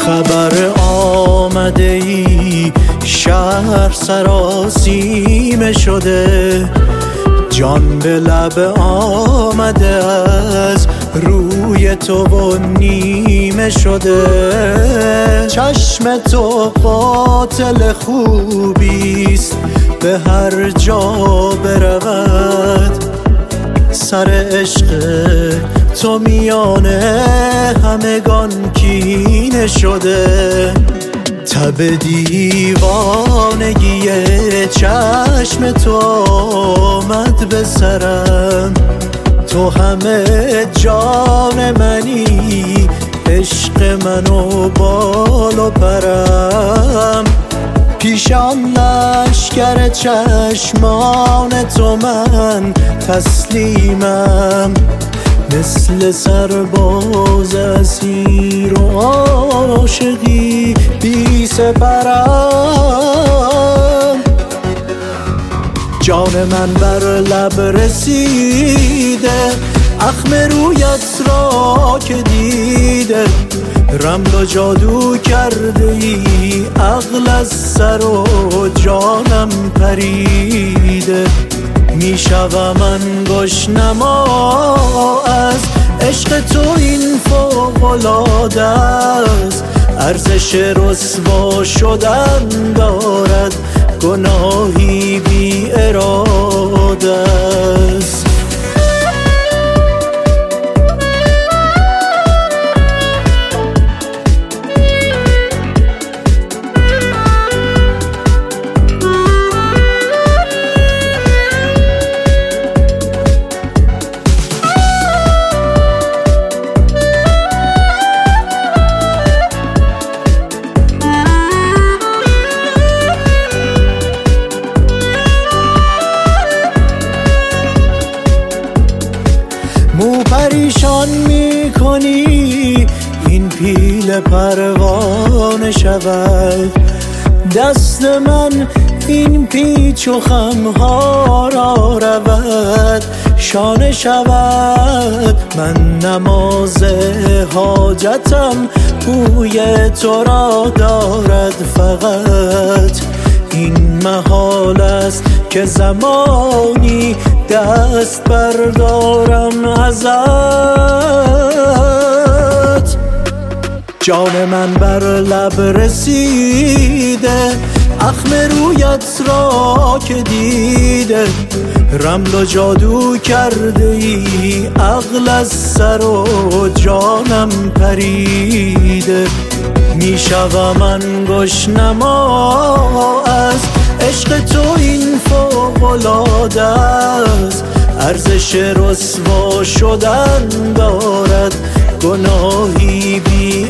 خبر آمده ای شهر سراسیمه شده، جان به لب آمده از روی تو و نیمه شده. چشم تو قاتل خوبیست به هر جا برود، سر عشق تو میانه همگان کینه شده. تب دیوانگی چشم تو آمد به سرم، تو همه جان منی، عشق منو بال و پرم. پیش آن لشکر چشمان تو من تسلیمم، مثل سرباز اسیر و عاشقی بی سپرم. جان من بر لب رسیده، اخم رویت را که دیده، رمل و جادو کرده ای عقل از سر و جانم پریده. میشوم انگشت نما از عشق تو، این فوق‌العاده است. ارزش رسوا شدن دارد، گناهی بی اراده است. مو پریشان می کنی این پیل پروانه شود، دست من این پیچ و خمها را رود. شانه شود من نماز حاجتم، بوی تو را دارد فقط. این محال است که زمانی دست بردارم ازت. جان من بر لب رسیده، اخم رویت را که دیده، رمل و جادو کرده ای عقل از سر و جانم پریده. میشوم انگشت نما از عشق تو، این فوق‌العاده است. ارزش رسوا شدن دارد، گناهی بی